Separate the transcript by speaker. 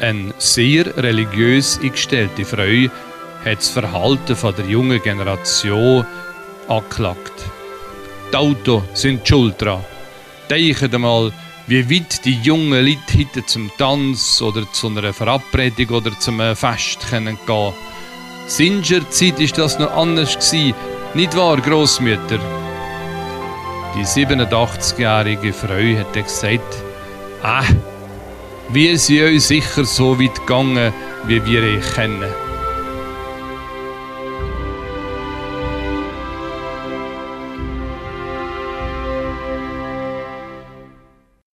Speaker 1: Eine sehr religiös eingestellte Frau hat das Verhalten der jungen Generation angeklagt. Die Autos sind schuld dran. Denkt einmal, wie weit die jungen Leute heute zum Tanz oder zu einer Verabredung oder zum Fest gehen können. Seiner Zeit war das noch anders gewesen. Nicht wahr, Grossmütter? Die 87-jährige Frau hat gesagt, wir sind euch sicher so weit gegangen, wie wir euch kennen.